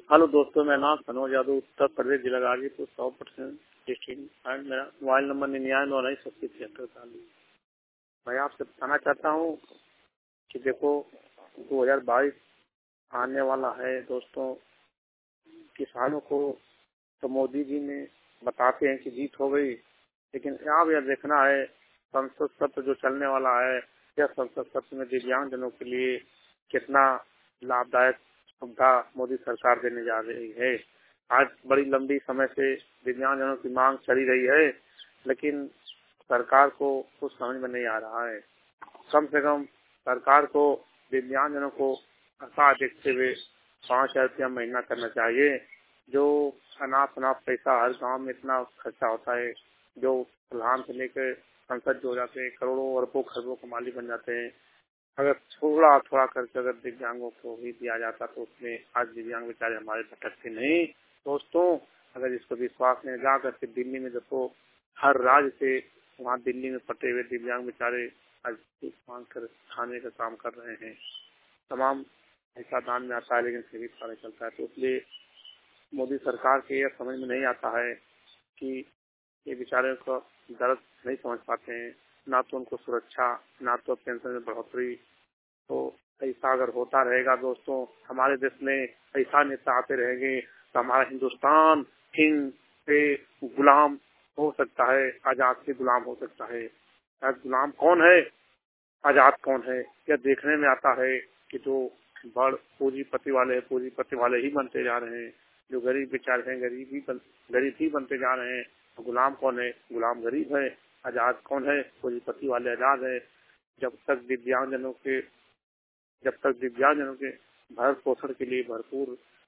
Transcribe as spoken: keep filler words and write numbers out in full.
Hello दोस्तों, मेरा नाम सनोज यादव, उत्तर प्रदेश, जिला गाजीपुर, सौ परसेंट डिस्ट्रिक्ट एंड मेरा मोबाइल नंबर निन्यानवे नौ उन्नीस अस्सी छिहत्तर चालीस। मैं आपसे बताना चाहता हूँ कि देखो, दो हज़ार बाईस आने वाला है दोस्तों। किसानों को तो मोदी जी ने बताते हैं कि जीत हो गई, लेकिन अब यह देखना है संसद सत्र जो चलने वाला है, यह संसद सत्र में दिव्यांगजनों के लिए कितना लाभदायक सुविधा मोदी सरकार देने जा रही है। आज बड़ी लंबी समय से दिव्यांगजनों की मांग चली रही है, लेकिन सरकार को कुछ समझ में नहीं आ रहा है। कम से कम सरकार को दिव्यांगजनों को आशा देखते हुए पाँच हजार रुपया महीना करना चाहिए। जो अनाप शनाप पैसा हर गांव में इतना खर्चा होता है, जो प्रधान से लेकर संसद जो हो जाते हैं, करोड़ों अरबों खरबों के मालिक बन जाते हैं। अगर थोड़ा थोड़ा करके अगर दिव्यांगों को भी दिया जाता तो उसमें आज दिव्यांग बेचारे हमारे भटकते नहीं। दोस्तों, अगर इसको विश्वास में जा करके दिल्ली में देखो, हर राज्य से वहाँ दिल्ली में पटे हुए दिव्यांग बेचारे आज मांग कर खाने का काम कर रहे हैं। तमाम पैसा दान में आता है, लेकिन फिर भी पता चलता है। तो इसलिए मोदी सरकार के यह समझ में नहीं आता है कि ये बेचारे को दर्द नहीं समझ पाते हैं, ना तो उनको सुरक्षा, ना तो पेंशन में बढ़ोतरी। तो ऐसा अगर होता रहेगा दोस्तों, हमारे देश में ऐसा नेता आते रहेंगे तो हमारा हिंदुस्तान हिंद से गुलाम हो सकता है, आजाद से गुलाम हो सकता है। आज गुलाम कौन है, आजाद कौन है, यह देखने में आता है कि जो बड़ पूंजीपति वाले हैं, पूंजीपति वाले ही बनते जा रहे हैं। जो गरीब बेचारे हैं, गरीब ही बन, गरीब ही बनते जा रहे हैं। तो गुलाम कौन है, गुलाम गरीब है। आजाद कौन है, पूंजीपति वाले आजाद है। जब तक दिव्यांगजनों के जब तक दिव्यांगजनों के भरण पोषण के लिए भरपूर